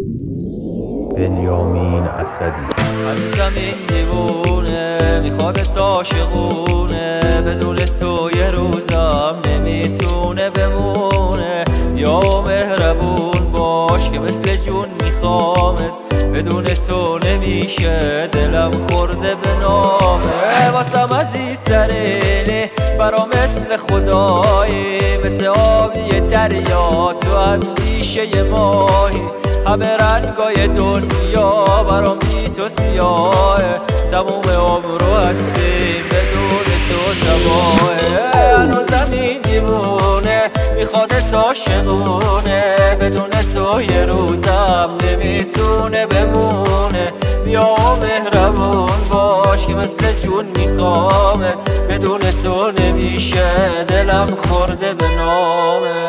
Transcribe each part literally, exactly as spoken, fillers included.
بنیامین اسدی. هنوزم این دیوونه میخواد عاشقونه، بدون تو یه روزم نمیتونه بمونه. یا مهربون باش که مثل جون میخوامت، بدون تو نمیشه دلم خورده به نامه. واسم عزیز سرینه برا مثل خدایی، مثل آبی دریا تو اندیشه ماهی. همه رنگای دنیا برام بی تو سیاهه، تموم عمرو هستیم بدون تو تباهه. هنوزم این دیوونه میخواد عاشقونه، بدون تو یه روزم نمیتونه بمونه. بیا مهربون باش که مثل جون میخوامه، بدون تو نمیشه دلم خورده به نامه.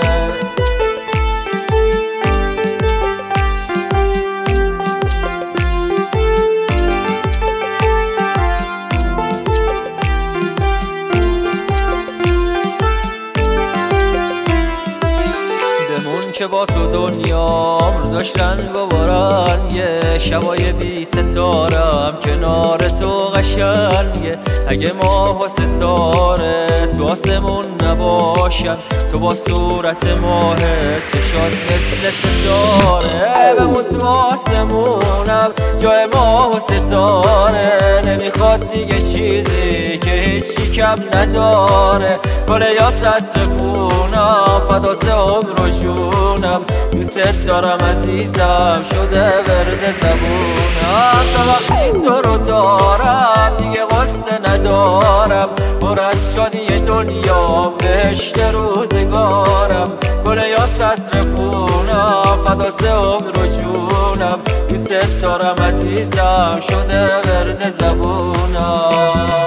که با تو دنیام روزاش رنگ و بارنگه، شبای بی ستارم کنار تو قشنگه. اگه ماه و ستاره تو آسمون نباشن، تو با صورت ماه چشات مثل ستاره. بمون تو آسمونم جای ماه و ستاره، نمیخواد دیگه چیزی که هیچی کم نداره. کله یا سطر خونم فدات عمر و جونم، دوست دارم عزیزم شده ورد زبونم. تا وقتی تو رو دارم دیگه غصه ندارم، پر از شادی دنیا بهشت روزگارم. گله یا سطر خونم فدات عمر و جونم، دوست دارم عزیزم شده ورد زبونم.